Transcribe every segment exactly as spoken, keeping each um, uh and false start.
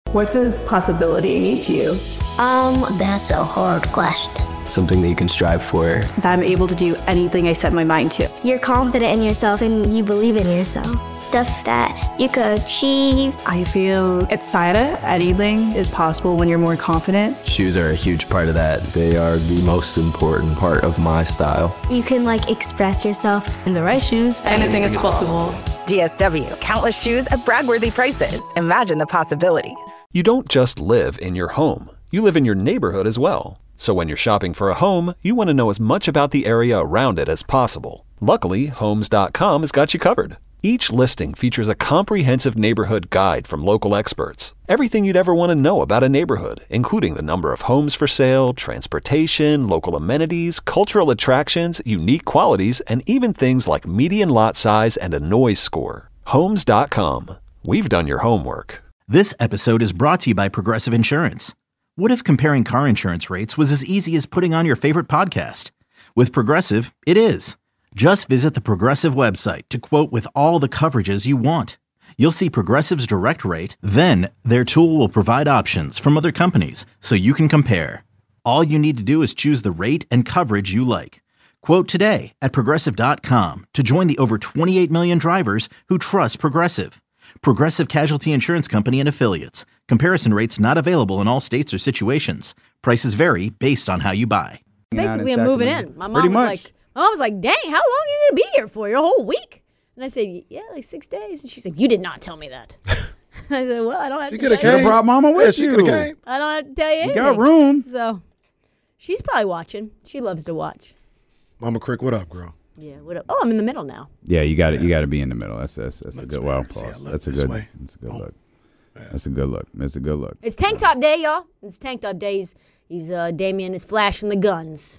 What does possibility mean to you? Um, that's a hard question. Something that you can strive for. That I'm able to do anything I set my mind to. You're confident in yourself and you believe in yourself. Stuff that you could achieve. I feel excited. Anything is possible when you're more confident. Shoes are a huge part of that. They are the most important part of my style. You can like express yourself. In the right shoes, anything is possible. D S W, countless shoes at brag-worthy prices. Imagine the possibilities. You don't just live in your home. You live in your neighborhood as well. So when you're shopping for a home, you want to know as much about the area around it as possible. Luckily, Homes dot com has got you covered. Each listing features a comprehensive neighborhood guide from local experts. Everything you'd ever want to know about a neighborhood, including the number of homes for sale, transportation, local amenities, cultural attractions, unique qualities, and even things like median lot size and a noise score. Homes dot com. We've done your homework. This episode is brought to you by Progressive Insurance. What if comparing car insurance rates was as easy as putting on your favorite podcast? With Progressive, it is. Just visit the Progressive website to quote with all the coverages you want. You'll see Progressive's direct rate, then their tool will provide options from other companies so you can compare. All you need to do is choose the rate and coverage you like. Quote today at Progressive dot com to join the over twenty-eight million drivers who trust Progressive. Progressive Casualty Insurance Company and Affiliates. Comparison rates not available in all states or situations. Prices vary based on how you buy. Basically, I'm moving in. My mom was like, my mom was like, dang, how long are you going to be here for? Your whole week? And I said, yeah, like six days. And she said, you did not tell me that. I said, well, I don't have she to could have brought Mama with yeah, you. I don't have to tell you anything. You got room. So she's probably watching. She loves to watch. Mama Crick, what up, girl? Yeah, what up? Oh, I'm in the middle now. Yeah, you got it. You got to be in the middle. That's that's, that's a good well pause. That's a good. Way. That's a good look. Yeah. That's a good look. That's a good look. It's tank top day, y'all. It's tank top day. He's, he's uh, Damien is flashing the guns.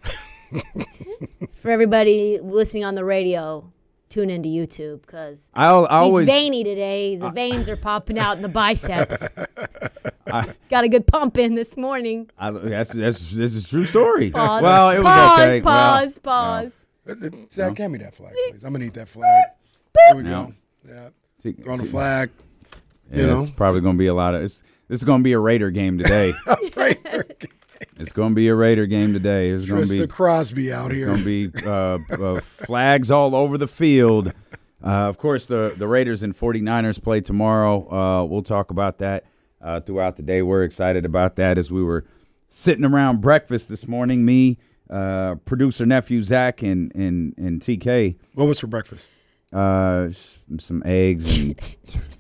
For everybody listening on the radio, tune into YouTube because he's always, veiny today. The uh, veins are popping out in the biceps. I, Got a good pump in this morning. I, that's that's this is a true story. Pause. Well, it was pause, okay. Pause. Well, pause. No. Zach, hand me that flag, please. I'm gonna need that flag. There we go. Yeah. Throw the flag. Yeah, you know, it's probably gonna be a lot of. It's, this is gonna be a Raider game today. Raider game. It's gonna be a Raider game today. It's gonna Trista be Crosby out here. It's gonna be uh, uh, flags all over the field. Uh, of course, the the Raiders and forty-niners play tomorrow. Uh, we'll talk about that uh, throughout the day. We're excited about that as we were sitting around breakfast this morning. Me. Uh, producer nephew Zach and, and and T K. What was for breakfast? Uh, some eggs and.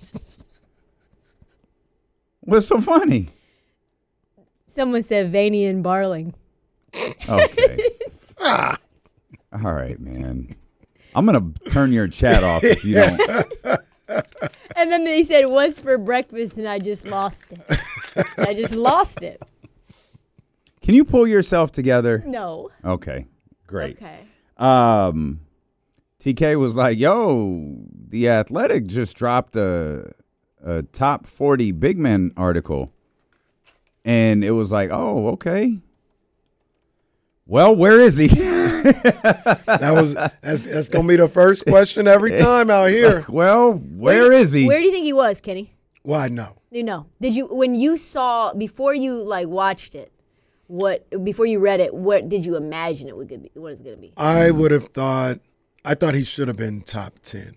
What's so funny? Someone said veiny and Barling. Okay. ah. All right, man. I'm gonna turn your chat off if you don't. And then they said what's for breakfast, and I just lost it. I just lost it. Can you pull yourself together? No. Okay, great. Okay. Um, T K was like, yo, The Athletic just dropped a, a top forty big men article. And it was like, oh, okay. Well, where is he? that was that's, that's going to be the first question every time out here. Like, well, where, where is he? Where do you think he was, Kenny? Well, I know. You know. Did you, when you saw, before you, like, watched it, What before you read it? What did you imagine it would be? What is it going to be? I would have thought. I thought he should have been top ten.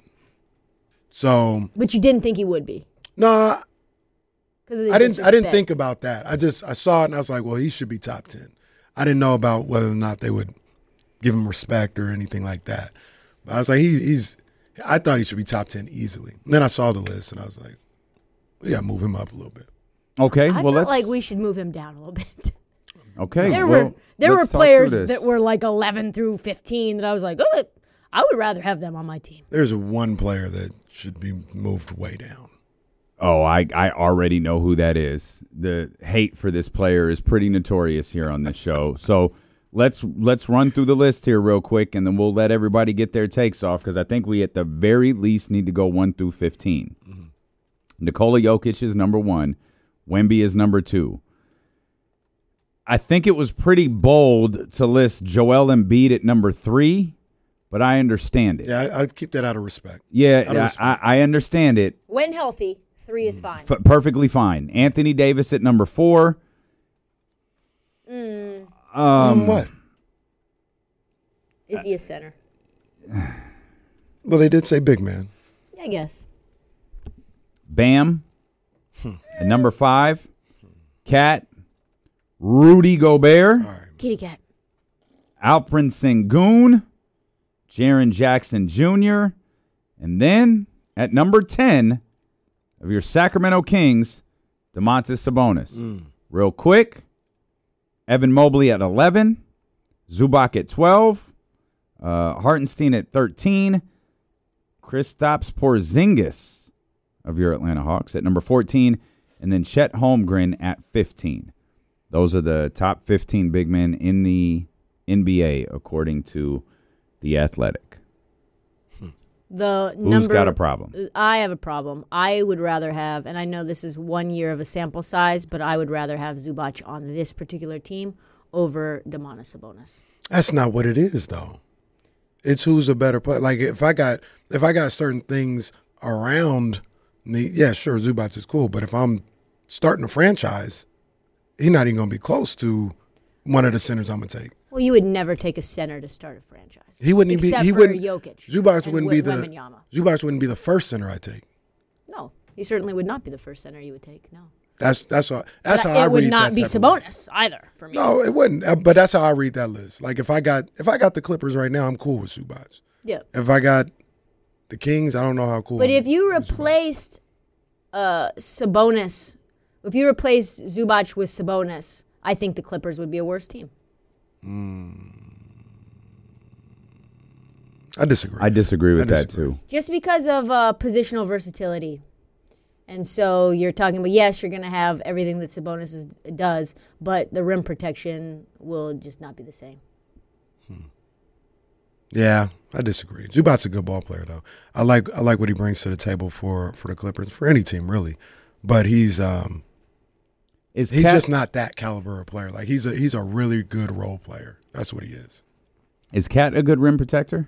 So, but you didn't think he would be. No, nah, because I didn't. I didn't think about that. I just I saw it and I was like, well, he should be top ten. I didn't know about whether or not they would give him respect or anything like that. But I was like, he, he's. I thought he should be top ten easily. And then I saw the list and I was like, we got to move him up a little bit. Okay, I well, felt let's like we should move him down a little bit. Okay, there well, were there were talk players that were like eleven through fifteen that I was like, oh, I would rather have them on my team. There's one player that should be moved way down. Oh, I, I already know who that is. The hate for this player is pretty notorious here on this show. So let's let's run through the list here real quick, and then we'll let everybody get their takes off because I think we at the very least need to go one through fifteen. Mm-hmm. Nikola Jokic is number one. Wemby is number two. I think it was pretty bold to list Joel Embiid at number three, but I understand it. Yeah, I, I'd keep that out of respect. Yeah, of respect. I, I understand it. When healthy, Three is fine. F- perfectly fine. Anthony Davis at number four. Mm. Um, what? Is he a center? Well, they did say big man. I guess. Bam. At number five. Cat. Rudy Gobert. Kitty cat. Alperen Sengun. Jaren Jackson Junior And then at number ten of your Sacramento Kings, Domantas Sabonis. Mm. Real quick, Evan Mobley at eleven, Zubac at twelve, uh, Hartenstein at thirteen, Kristaps Porzingis of your Atlanta Hawks at number fourteen, and then Chet Holmgren at fifteen. Those are the top fifteen big men in the N B A, according to The Athletic. The Who's number, got a problem? I have a problem. I would rather have, and I know this is one year of a sample size, but I would rather have Zubac on this particular team over Domantas Sabonis. That's not what it is, though. It's who's a better player. Like if I got if I got certain things around me, yeah, sure, Zubac is cool. But if I'm starting a franchise, he's not even gonna be close to one of the centers I'm gonna take. Well, you would never take a center to start a franchise. He wouldn't Except be. He for wouldn't. Jokic Zubac and wouldn't be Wi- the. Wembanyama. Zubac wouldn't be the first center I take. No, he certainly would not be the first center you would take. No. That's that's how that's But how I it would read not that be type of Sabonis list. either for me. No, it wouldn't. Uh, But that's how I read that list. Like if I got if I got the Clippers right now, I'm cool with Zubac. Yeah. If I got the Kings, I don't know how cool. But if you replaced uh, Sabonis, if you replaced Zubac with Sabonis, I think the Clippers would be a worse team. Mm. I disagree. I disagree with I that, disagree. too. Just because of uh, positional versatility. And so you're talking about, yes, you're going to have everything that Sabonis is, does, but the rim protection will just not be the same. Hmm. Yeah, I disagree. Zubac's a good ball player, though. I like I like what he brings to the table for, for the Clippers, for any team, really. But he's um, Is he's Cat- just not that caliber of player. Like he's a he's a really good role player. That's what he is. Is Cat a good rim protector?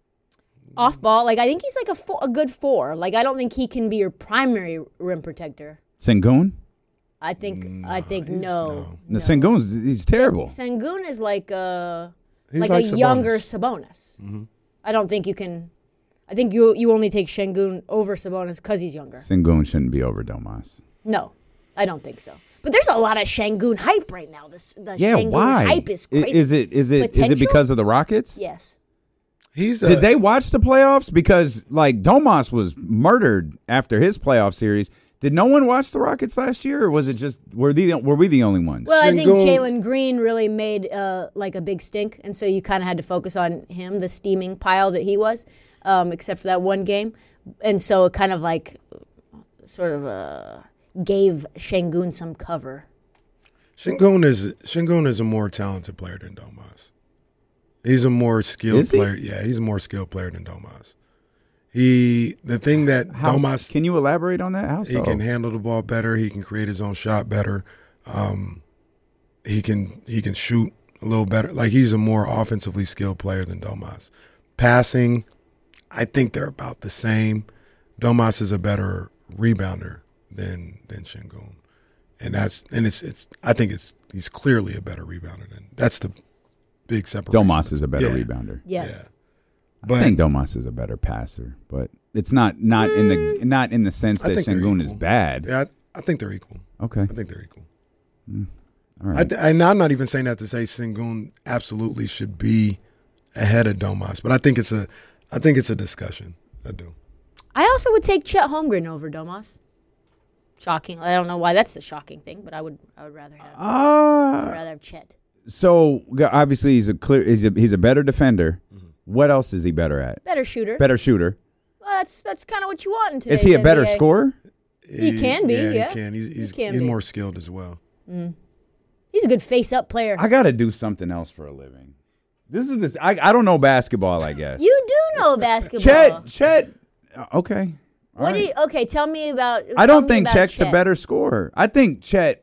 Off ball, like I think he's like a, four, a good four. Like I don't think he can be your primary rim protector. Sengun? I think I think no. The Sengun's he's terrible. Sengun is like a He's like, like a Sabonis. younger Sabonis. Mm-hmm. I don't think you can. I think you you only take Sengun over Sabonis because he's younger. Sengun shouldn't be over Domas. No, I don't think so. But there's a lot of Sengun hype right now. This the Yeah, Sengun why? hype is I- crazy. Is it is it is it Potential? because of the Rockets? Yes. He's Did a- they watch the playoffs? Because like Domas was murdered after his playoff series. Did no one watch the Rockets last year, or was it just were the were we the only ones? Well, I think Sengun- Jalen Green really made uh, like a big stink, and so you kind of had to focus on him, the steaming pile that he was, um, except for that one game, and so it kind of like sort of uh, gave Sengun some cover. Sengun is Sengun is a more talented player than Domas. He's a more skilled Is he? player. Yeah, he's a more skilled player than Domas. He the thing that How, Domas can you elaborate on that? How he so? can handle the ball better. He can create his own shot better. Um, he can he can shoot a little better. Like he's a more offensively skilled player than Domas. Passing, I think they're about the same. Domas is a better rebounder than than Sengun, and that's and it's it's I think it's he's clearly a better rebounder than that's the big separation. Domas is a better Yeah. rebounder. Yes. Yeah. I think Domas is a better passer, but it's not not in the not in the sense I that think they're Sengun is equal. bad. Yeah, I, I think they're equal. Okay. I think they're equal. Mm. All I right. th- and I'm not even saying that to say Sengun absolutely should be ahead of Domas, but I think it's a, I think it's a discussion. I do. I also would take Chet Holmgren over Domas. Shocking. I don't know why that's the shocking thing, but I would I would rather have I would Uh, rather have Chet. so g- obviously he's a clear he's a, he's a better defender. Mm-hmm. What else is he better at? Better shooter. Better shooter. Well, that's that's kind of what you want in today's Is he a better N B A. scorer? He can be, yeah. he can. He's he's, can he's be. more skilled as well. Mm. He's a good face-up player. I got to do something else for a living. This is this. I I don't know basketball. I guess. You do know basketball. Chet Chet. uh, Okay. All What do right. you? Okay, tell me about. I tell don't me think about Chet's Chet. a better scorer. I think Chet,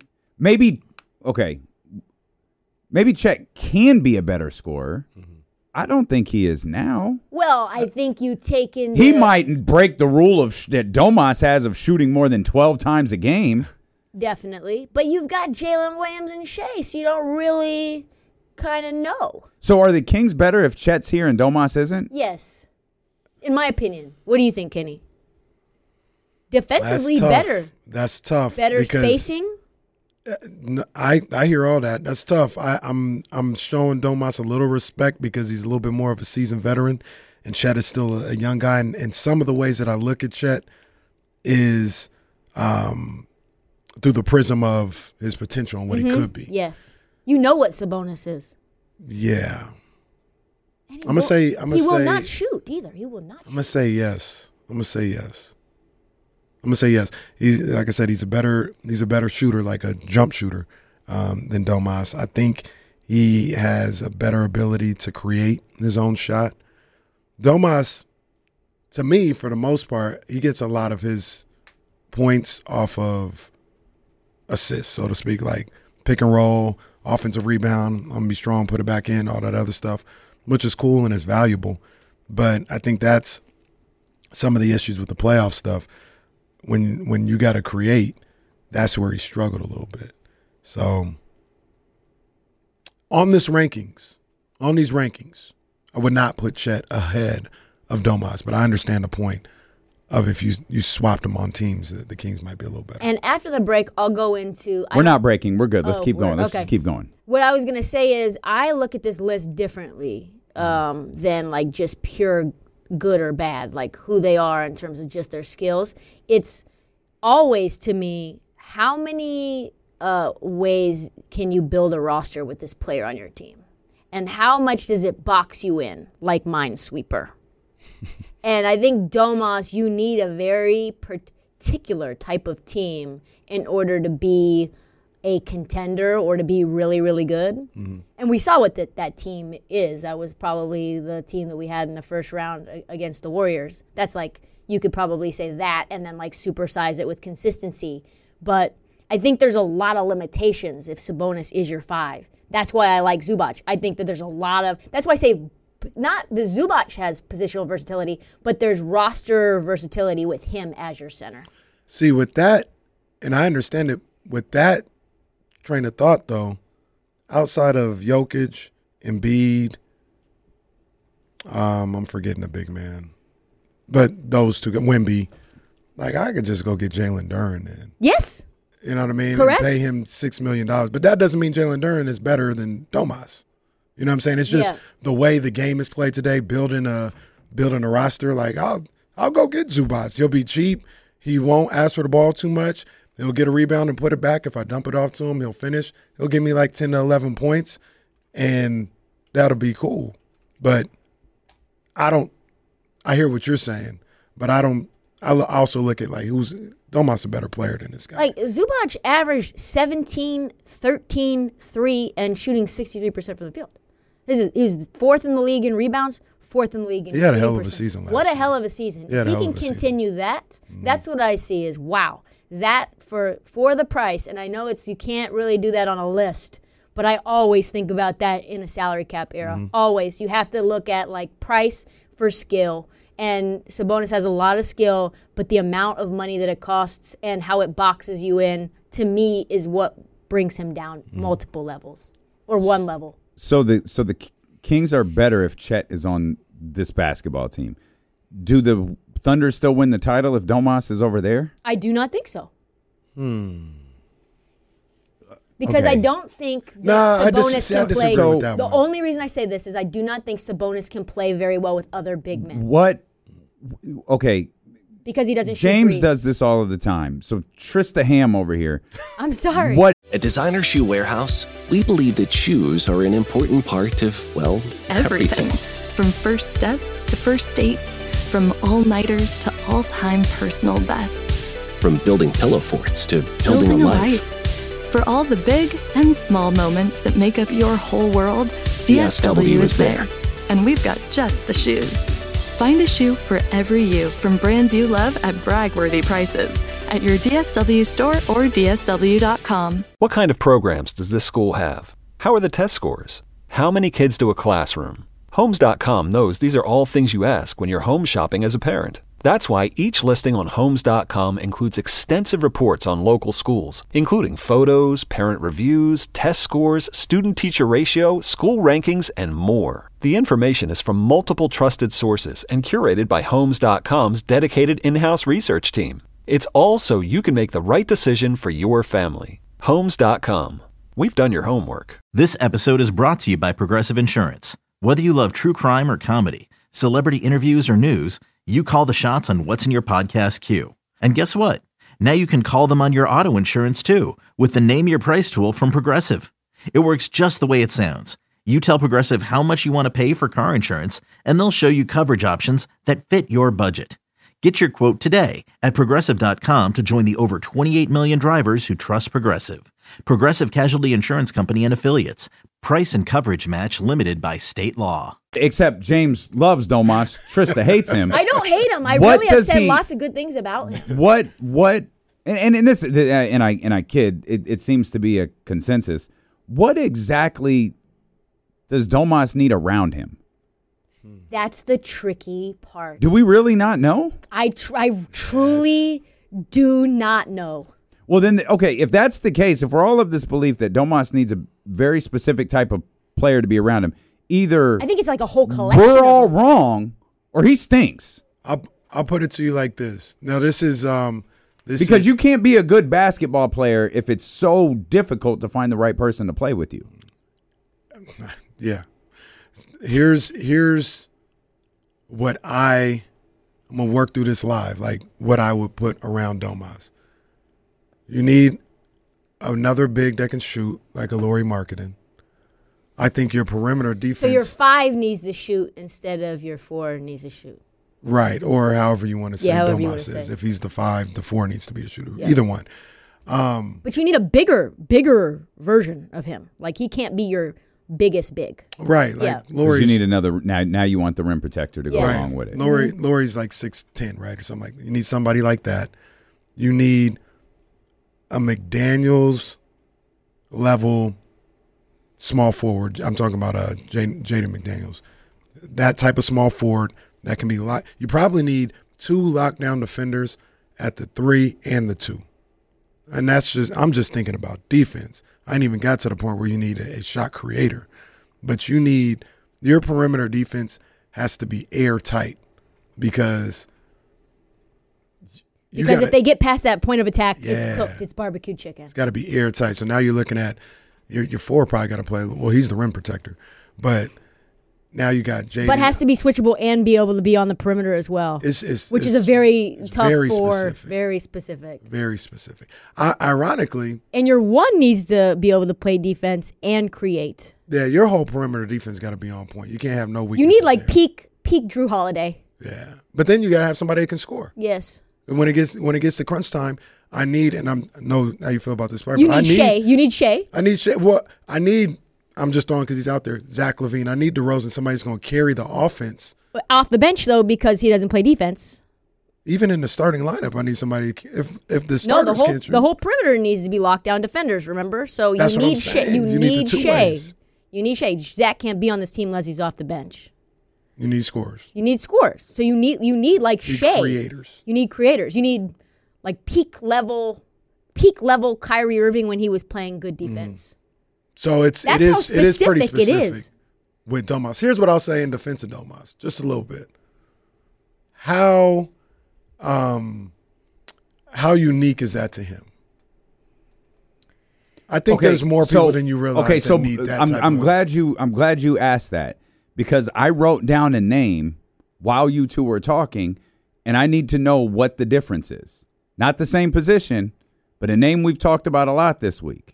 maybe, okay, maybe Chet can be a better scorer. Mm-hmm. I don't think he is now. Well, I think you take into He might break the rule of sh- that Domas has of shooting more than twelve times a game. Definitely. But you've got Jalen Williams and Shea, so you don't really kind of know. So are the Kings better if Chet's here and Domas isn't? Yes. In my opinion. What do you think, Kenny? Defensively That's tough. better. That's tough. Better because spacing? I I hear all that. That's tough. I, I'm I'm showing Domas a little respect because he's a little bit more of a seasoned veteran, and Chet is still a, a young guy. And, and some of the ways that I look at Chet is um, through the prism of his potential and what mm-hmm. he could be. Yes. You know what Sabonis is. Yeah. I'm gonna say. I'm gonna he say. He will not shoot either. He will not. I'm gonna say yes. I'm gonna say yes. I'm gonna say yes. He's like I said. He's a better. He's a better shooter, like a jump shooter, um, than Domas. I think he has a better ability to create his own shot. Domas, to me, for the most part, he gets a lot of his points off of assists, so to speak, like pick and roll, offensive rebound. I'm gonna be strong, put it back in, all that other stuff, which is cool and is valuable. But I think that's some of the issues with the playoff stuff. When when you got to create, that's where he struggled a little bit. So on this rankings, on these rankings, I would not put Chet ahead of Domas, but I understand the point of if you you swapped them on teams, the, the Kings might be a little better. And after the break, I'll go into. We're not breaking. We're good. Let's oh, keep going. Let's okay. just keep going. What I was gonna say is I look at this list differently um, than like just pure good or bad, like who they are in terms of just their skills. It's always, to me, how many uh, ways can you build a roster with this player on your team? And how much does it box you in, like Minesweeper? And I think Domas, you need a very particular type of team in order to be a contender or to be really, really good. Mm-hmm. And we saw what that, that team is. That was probably the team that we had in the first round against the Warriors. That's like, you could probably say that and then like supersize it with consistency. But I think there's a lot of limitations if Sabonis is your five. That's why I like Zubac. I think that there's a lot of, that's why I say not the Zubac has positional versatility, but there's roster versatility with him as your center. See, with that, and I understand it, with that train of thought, though, outside of Jokic, Embiid, um, I'm forgetting a big man, but those two, Wemby, like I could just go get Jalen Duren then. Yes. You know what I mean? Correct. And pay him six million dollars. But that doesn't mean Jalen Duren is better than Domas. You know what I'm saying? It's just yeah. the way the game is played today, building a building a roster. Like, I'll I'll go get Zubac. He'll be cheap. He won't ask for the ball too much. He'll get a rebound and put it back. If I dump it off to him, he'll finish. He'll give me like ten to eleven points, and that'll be cool. But I don't – I hear what you're saying, but I don't – I also look at, like, who's – Domas a better player than this guy. Like, Zubac averaged seventeen, thirteen, three, and shooting sixty-three percent from the field. This is, he was fourth in the league in rebounds, fourth in the league in He had a hell of a season last What a year. hell of a season. He had If a he hell can of a continue that, mm-hmm. that's what I see is, wow, that for for the price, and I know it's you can't really do that on a list, but I always think about that in a salary cap era. Mm-hmm. Always. You have to look at, like, price for skill. And Sabonis has a lot of skill, but the amount of money that it costs and how it boxes you in, to me, is what brings him down mm. multiple levels or one level. So the so the Kings are better if Chet is on this basketball team. Do the Thunder still win the title if Domas is over there? I do not think so. Hmm. Because okay. I don't think that nah, Sabonis dis- can play. with that the one. only reason I say this is I do not think Sabonis can play very well with other big men. What? Okay. Because he doesn't shoot James threes. does this all of the time. So Trista Ham over here. I'm sorry. What? At Designer Shoe Warehouse, we believe that shoes are an important part of, well, everything. everything. From first steps to first dates, from all-nighters to all-time personal bests. From building pillow forts to building, building a, a life. life. For all the big and small moments that make up your whole world, D S W, D S W is there. And we've got just the shoes. Find a shoe for every you from brands you love at brag-worthy prices at your D S W store or D S W dot com. What kind of programs does this school have? How are the test scores? How many kids do a classroom? Homes dot com knows these are all things you ask when you're home shopping as a parent. That's why each listing on Homes dot com includes extensive reports on local schools, including photos, parent reviews, test scores, student-teacher ratio, school rankings, and more. The information is from multiple trusted sources and curated by Homes dot com's dedicated in-house research team. It's all so you can make the right decision for your family. Homes dot com. We've done your homework. This episode is brought to you by Progressive Insurance. Whether you love true crime or comedy, celebrity interviews or news, you call the shots on what's in your podcast queue. And guess what? Now you can call them on your auto insurance too with the Name Your Price tool from Progressive. It works just the way it sounds. You tell Progressive how much you want to pay for car insurance, and they'll show you coverage options that fit your budget. Get your quote today at Progressive dot com to join the over twenty-eight million drivers who trust Progressive. Progressive Casualty Insurance Company and Affiliates. Price and coverage match limited by state law. Except James loves Domas. Trista hates him. I don't hate him. I What really have does said he- lots of good things about him. What what and, and, and this and I and I kid, it, it seems to be a consensus. What exactly does Domas need around him? That's the tricky part. Do we really not know? I tr- I truly do not know. Well, then, okay, if that's the case, if we're all of this belief that Domas needs a very specific type of player to be around him, either I think it's like a whole collection. we're of all them. wrong or he stinks. I'll I'll put it to you like this. Now this is um this Because is, you can't be a good basketball player if it's so difficult to find the right person to play with you. Yeah. Here's here's what I I'm gonna work through this live, like what I would put around Domas. You need another big that can shoot, like a Lauri Markkanen. I think your perimeter defense, So your five needs to shoot instead of your four needs to shoot. right, or however you want to say Yeah, however you wanna Domas is. say. If he's the five, the four needs to be the shooter. Yeah. Either one. Um, But you need a bigger, bigger version of him. Like he can't be your biggest big. right, like Yeah. 'Cause Lauri's, you need another now. Now you want the rim protector to go Yes. along with it. Lauri, Lauri's like six ten, right, or something like that. You need somebody like that. You need a McDaniels level small forward. I'm talking about uh, Jaden McDaniels. That type of small forward that can be locked. You probably need two lockdown defenders at the three and the two. And that's just, I'm just thinking about defense. I ain't even got to the point where you need a, a shot creator. But you need, your perimeter defense has to be airtight because you Because gotta, if they get past that point of attack, Yeah. it's cooked. It's barbecue chicken. it's got to be airtight. So now you're looking at your your four probably got to play. Well, he's the rim protector, but now you got Jaden. But has to be switchable and be able to be on the perimeter as well. It's, it's, which it's, is a very it's tough very four. specific. Very specific. Very specific. I, ironically, And your one needs to be able to play defense and create. yeah, your whole perimeter defense got to be on point. You can't have no weaknesses. You need like there. peak peak Drew Holiday. Yeah, but then you got to have somebody that can score. Yes. And when it gets when it gets to crunch time, I need and I'm I know how you feel about this part. You but I need need Shea. You need Shea. I need Shea. Well, I need. I'm just throwing because he's out there. Zach LaVine. I need DeRozan. Somebody's going to carry the offense. Off the bench though, because he doesn't play defense. Even in the starting lineup, I need somebody. If if the No, starters the whole can't shoot, the whole perimeter needs to be locked down defenders. Remember, so you That's what I'm need Shea. saying. You, You need the need two Shea. ways. You need Shea. Zach can't be on this team unless he's off the bench. you need scores. You need scores. So you need you need like You need Shea. creators. You need creators. You need like peak level, peak level Kyrie Irving when he was playing good defense. So it's That's it is how it is pretty specific it specific is. with Domas. Here's what I'll say in defense of Domas, just a little bit. How um how unique is that to him? I think there's more people so- than you realize Okay, that so need that I'm type I'm of glad you I'm glad you asked that because I wrote down a name while you two were talking, and I need to know what the difference is. Not the same position, but a name we've talked about a lot this week.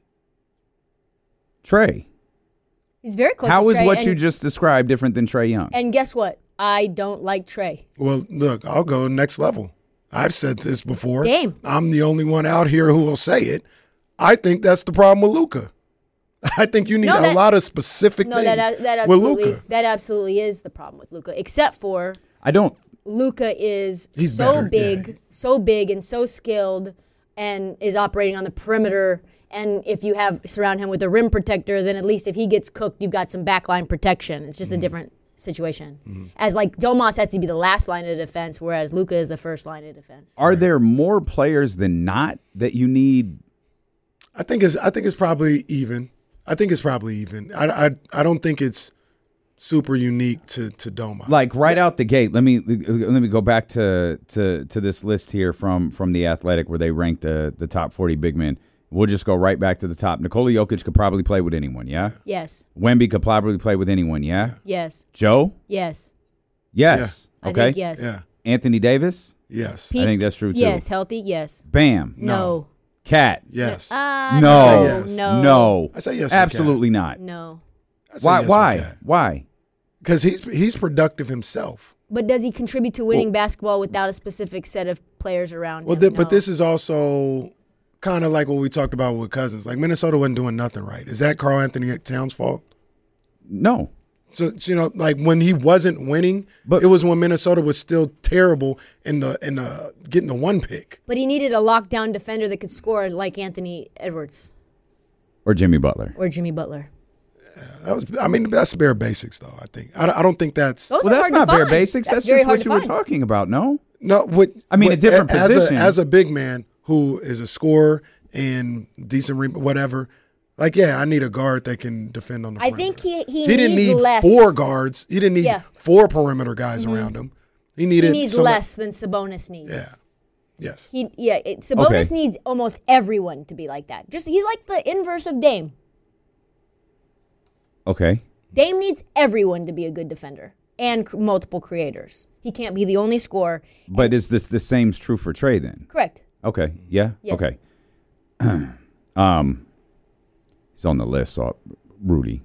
Trey. He's very close. How to is Trey, what and, you just described different than Trey Young? And guess what? I don't like Trey. Well, look, I'll go next level. I've said this before. Dame. I'm the only one out here who will say it. I think that's the problem with Luka. I think you need No, a that- lot of specific No, things that that with absolutely Luka. that absolutely is the problem with Luka. Except for I don't. Luka is He's so better, big, yeah. so big and so skilled, and is operating on the perimeter. And if you have surround him with a rim protector, then at least if he gets cooked, you've got some backline protection. It's just Mm. a different situation. Mm-hmm. As like Domas has to be the last line of defense, whereas Luka is the first line of defense. Are there more players than not that you need? I think it's I think it's probably even. I think it's probably even. I, I, I don't think it's super unique to to Domas. Like right out the gate. Let me let me go back to to to this list here from from the Athletic where they ranked the the top forty big men. We'll just go right back to the top. Nikola Jokic could probably play with anyone, yeah? Yes. Wemby could probably play with anyone, yeah? Yes. Joe? Yes. Yes. Yeah. Okay. I think yes. Yeah. Anthony Davis? Yes. Pete? I think that's true too. Yes. Healthy? Yes. Bam? No. Cat? Yes. Uh, no. Yes. No. No. I say yes. Absolutely not. No. Why? Yes why? Why? Because he's he's productive himself. But does he contribute to winning well, basketball without a specific set of players around well, him? th- No. but this is also kind of like what we talked about with Cousins. Like Minnesota wasn't doing nothing right. Is that Karl Anthony Towns' fault? No. So you know, like when he wasn't winning, but it was when Minnesota was still terrible in the in the getting the one pick. But he needed a lockdown defender that could score like Anthony Edwards Or Jimmy Butler. or Jimmy Butler. Yeah, that was. I mean, that's bare basics, though. I think. I, I don't think that's. Those well, are that's hard not to bare find. basics. That's That's, very just hard what to you were find. talking about. No. No. What, I mean, what, a different as position. A, as a big man who is a scorer and decent, re- whatever. Like, yeah, I need a guard that can defend on the I perimeter. think he he, He needs didn't need less. four guards. He didn't need Yeah. four perimeter guys Mhm. around him. He He needed. needs some, less than Sabonis needs. Yeah. Yes. He yeah. It, Sabonis Okay. needs almost everyone to be like that. Just he's like the inverse of Dame. Okay. Dame needs everyone to be a good defender and c- multiple creators. He can't be the only scorer. But is this the same true for Trey then? Correct. Okay. Yeah. Yes. Okay. um, he's on the list. So Rudy.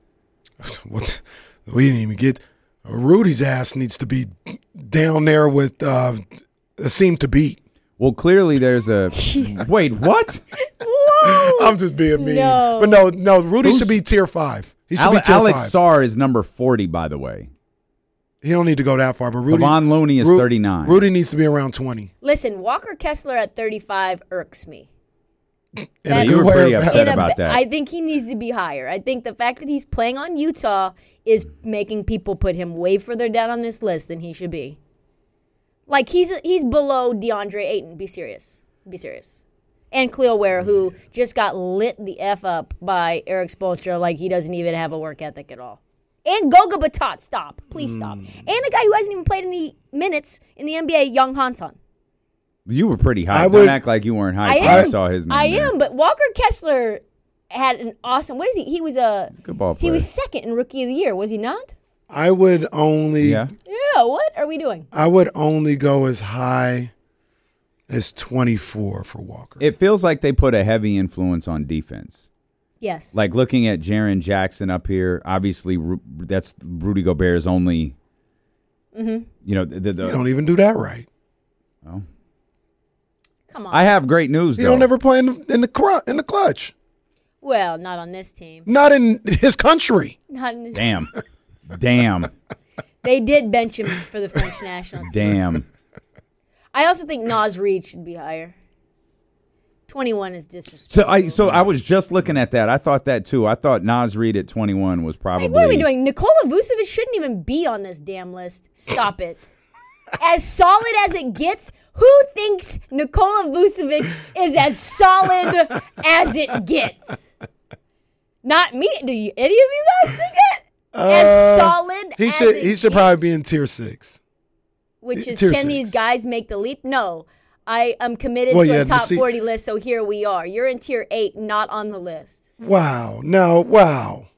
What? We didn't even get. Rudy's ass needs to be down there with uh, a seem to beat. Well, clearly there's a. Wait, what? Whoa. I'm just being mean. No. But no, no, Rudy Who's- should be tier five. He should Ale- be tier Alex five. Sarr is number forty, by the way. He don't need to go that far. But Rudy, Kevon Looney is Ru- thirty-nine. Rudy needs to be around twenty. Listen, Walker Kessler at thirty-five irks me. In Yeah, a you good were way pretty or bad. upset In a about ba- that. I think he needs to be higher. I think the fact that he's playing on Utah is making people put him way further down on this list than he should be. Like he's he's below DeAndre Ayton. Be serious. Be serious. And Cleo Ware, who just got lit the F up by Eric Spoelstra like he doesn't even have a work ethic at all. And Goga Batat, stop. Please stop. Mm. And a guy who hasn't even played any minutes in the N B A, Young Hanson. You were pretty high. I Don't would- act like you weren't I high. am. I saw his name. I there. am, but Walker Kessler had an awesome. What is he? He was a. Good ball He player. was second in Rookie of the Year, was he not? I would only. Yeah. Yeah. What are we doing? I would only go as high as twenty-four for Walker. It feels like they put a heavy influence on defense. Yes. Like looking at Jaren Jackson up here, obviously Ru- that's Rudy Gobert's only. Mm-hmm. You know, the, the, You don't even do that right. well, Come on. I have great news He though. don't ever play in the in the, cru- in the clutch. well, not on this team. Not in his country. Not in this Damn, damn, They did bench him for the French national team. damn. I also think Nas Reed should be higher. twenty-one is disrespectful. So I so I was just looking at that. I thought that too. I thought Nas Reed at twenty-one was probably. Hey, what are we doing? Nikola Vucevic shouldn't even be on this damn list. Stop it. As solid as it gets, who thinks Nikola Vucevic is as solid as it gets? Not me. Do you, any of you guys think it? As Uh, solid He as should. it He should gets? probably be in tier six. Which is, tier can six. these guys make the leap? No. I am committed Well, to yeah, a but top see- forty list, so here we are. You're in tier eight, not on the list. Wow. No. Wow.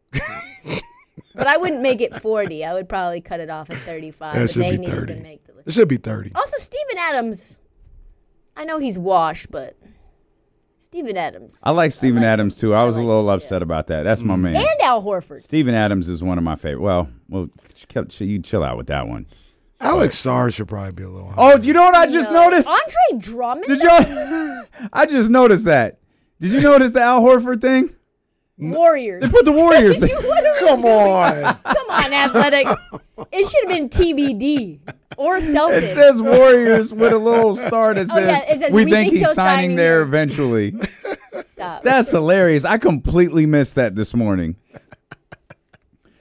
But I wouldn't make it forty. I would probably cut it off at thirty-five. Yeah, it but should they be needed thirty. to make the list. It should be thirty. Also, Steven Adams, I know he's washed, but Steven Adams. I like Steven like Adams too. I was a little upset about that. That's my man. And Al Horford. Steven Adams is one of my favorite. Well, well, ch- you chill out with that one. Alex Sarr should probably be a little higher. Oh, you know what I just No. noticed? Andre Drummond? Did y'all? I just noticed that. Did you notice the Al Horford thing? Warriors. They put the Warriors. What are we Come doing? on. Come on, Athletic. It should have been T B D or Celtics. It says Warriors with a little star that Oh, says, yeah, it says, we, "We think, think he's he'll signing sign there here." eventually. Stop. That's hilarious. I completely missed that this morning.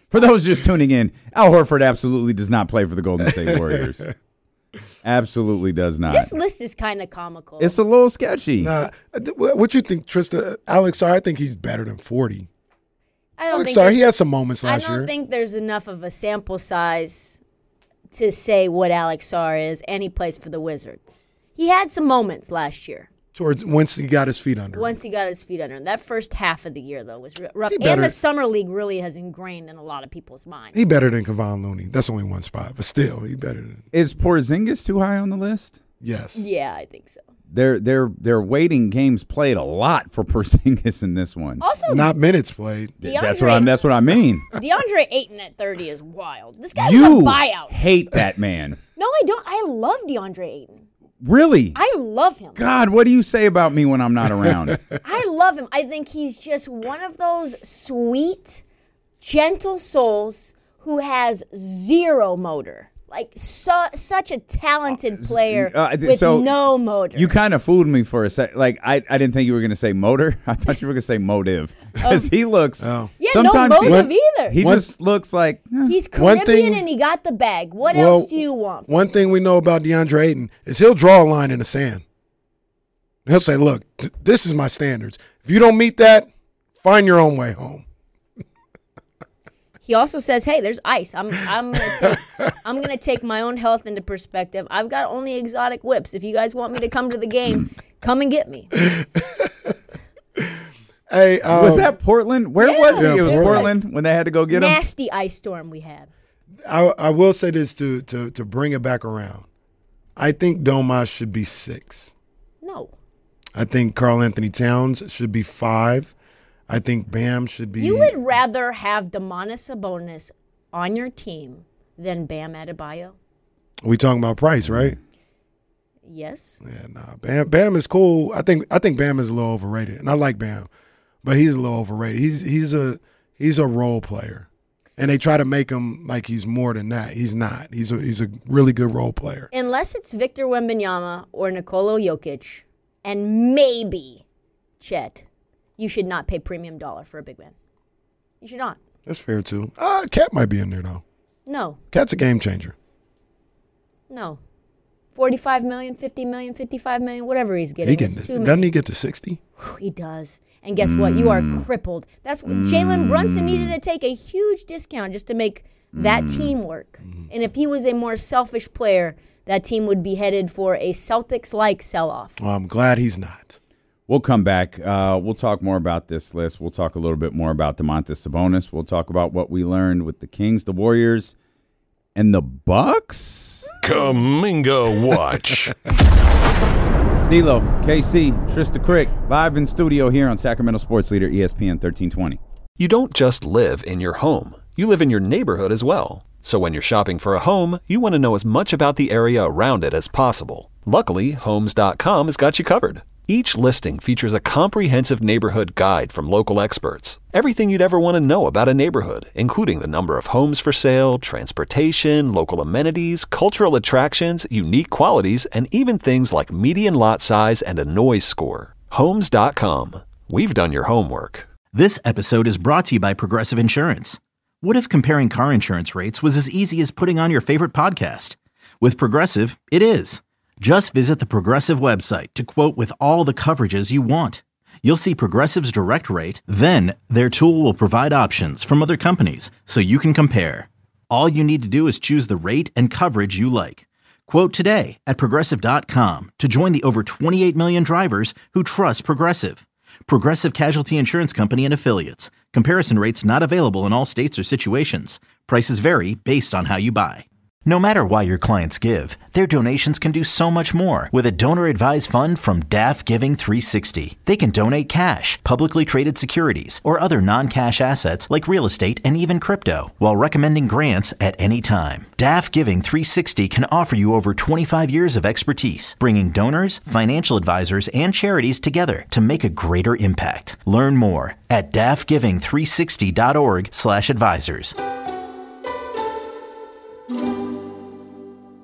For those just tuning in, Al Horford absolutely does not play for the Golden State Warriors. Absolutely does not. This list is kind of comical. It's a little sketchy. Nah, what you think, Trista? Alex, sorry, I think he's better than forty. I don't Alex, think sorry, there's- he had some moments I last don't year. think there's enough of a sample size to say what Alex Sarr is, and he plays for the Wizards. He had some moments last year. Towards once he got his feet under him. Once he got his feet under him. That first half of the year, though, was r- rough. He better- And the Summer League really has ingrained in a lot of people's minds. He better than Kevon Looney. That's only one spot, but still, he better than. Is Porzingis too high on the list? Yes. Yeah, I think so. They're they're they're waiting games played a lot for Porzingis in this one. Also, not minutes played. DeAndre- That's what I'm. That's what I mean. DeAndre Ayton at thirty is wild. This guy's You a buyout. hate that man. No, I don't. I love DeAndre Ayton. Really? I love him. God, what do you say about me when I'm not around? I love him. I think he's just one of those sweet, gentle souls who has zero motor. Like su- such a talented player Uh, with so no motor. You kind of fooled me for a sec. Like I, I didn't think you were going to say motor. I thought you were going to say motive because Um, he looks. Oh. Yeah, no sometimes motive he, either. He One- just looks like. eh. He's One Caribbean thing- and he got the bag. What Well, else do you want? One thing we know about DeAndre Ayton is he'll draw a line in the sand. He'll say, look, th- this is my standards. If you don't meet that, find your own way home. He also says, "Hey, there's ice. I'm I'm gonna take I'm gonna take my own health into perspective. I've got only exotic whips. If you guys want me to come to the game, come and get me." Hey, um, was that Portland? Where Yeah, was he? yeah, It was Portland. Portland when they had to go get him. Nasty ice storm we had. I, I will say this to, to, to bring it back around. I think Domas should be six. No, I think Karl Anthony Towns should be five. I think Bam should be. you would rather have Domantas Sabonis on your team than Bam Adebayo. We talking about price, right? Yes. Yeah, nah. Bam, Bam is cool. I think I think Bam is a little overrated, and I like Bam, but he's a little overrated. He's he's a he's a role player, and they try to make him like he's more than that. He's not. He's a he's a really good role player. Unless it's Victor Wembanyama or Nikola Jokic, and maybe Chet, you should not pay premium dollar for a big man. You should not. That's fair too. Uh, Cat might be in there though. No, Cat's a game changer. no. forty-five million, fifty million, fifty-five million, whatever he's getting. He can, It's too doesn't many. he get to sixty? He does. And guess what? You are Mm. crippled. That's what Jalen Brunson needed to take a huge discount just to make that Mm. team work. And if he was a more selfish player, that team would be headed for a Celtics-like sell-off. Well, I'm glad he's not. We'll come back. Uh, we'll talk more about this list. We'll talk a little bit more about Domantas Sabonis. We'll talk about what we learned with the Kings, the Warriors, and the Bucks. Kaminga Watch. Stilo, K C, Trista Crick, live in studio here on Sacramento Sports Leader E S P N thirteen twenty. You don't just live in your home. You live in your neighborhood as well. So when you're shopping for a home, you want to know as much about the area around it as possible. Luckily, Homes dot com has got you covered. Each listing features a comprehensive neighborhood guide from local experts. Everything you'd ever want to know about a neighborhood, including the number of homes for sale, transportation, local amenities, cultural attractions, unique qualities, and even things like median lot size and a noise score. Homes dot com. We've done your homework. This episode is brought to you by Progressive Insurance. What if comparing car insurance rates was as easy as putting on your favorite podcast? With Progressive, it is. Just visit the Progressive website to quote with all the coverages you want. You'll see Progressive's direct rate, then their tool will provide options from other companies so you can compare. All you need to do is choose the rate and coverage you like. Quote today at Progressive dot com to join the over twenty-eight million drivers who trust Progressive. Progressive Casualty Insurance Company and Affiliates. Comparison rates not available in all states or situations. Prices vary based on how you buy. No matter why your clients give, their donations can do so much more with a donor-advised fund from D A F Giving three sixty. They can donate cash, publicly traded securities, or other non-cash assets like real estate and even crypto, while recommending grants at any time. D A F Giving three sixty can offer you over twenty-five years of expertise, bringing donors, financial advisors, and charities together to make a greater impact. Learn more at D A F giving three sixty dot org slash advisors.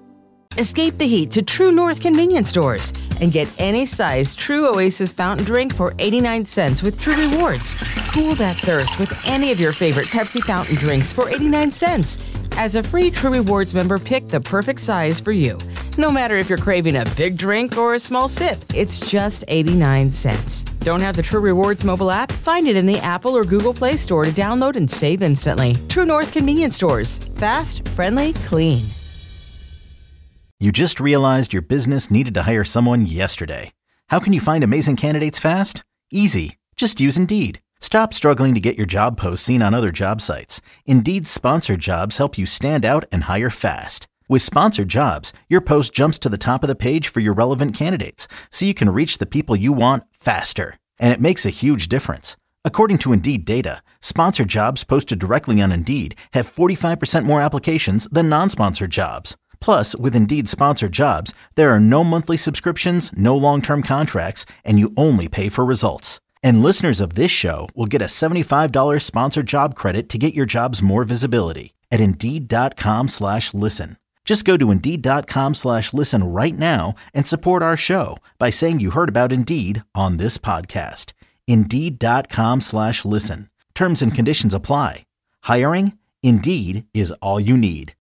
Escape the heat to True North convenience stores and get any size True Oasis fountain drink for eighty-nine cents with True Rewards. Cool that thirst with any of your favorite Pepsi fountain drinks for eighty-nine cents. As a free True Rewards member, pick the perfect size for you. No matter if you're craving a big drink or a small sip, it's just eighty-nine cents. Don't have the True Rewards mobile app? Find it in the Apple or Google Play Store to download and save instantly. True North convenience stores. Fast, friendly, clean. You just realized your business needed to hire someone yesterday. How can you find amazing candidates fast? Easy. Just use Indeed. Stop struggling to get your job posts seen on other job sites. Indeed's sponsored jobs help you stand out and hire fast. With sponsored jobs, your post jumps to the top of the page for your relevant candidates, so you can reach the people you want faster. And it makes a huge difference. According to Indeed data, sponsored jobs posted directly on Indeed have forty-five percent more applications than non-sponsored jobs. Plus, with Indeed sponsored jobs, there are no monthly subscriptions, no long-term contracts, and you only pay for results. And listeners of this show will get a seventy-five dollars sponsored job credit to get your jobs more visibility at Indeed.com slash listen. Just go to Indeed.com slash listen right now and support our show by saying you heard about Indeed on this podcast. Indeed.com slash listen. Terms and conditions apply. Hiring? Indeed is all you need.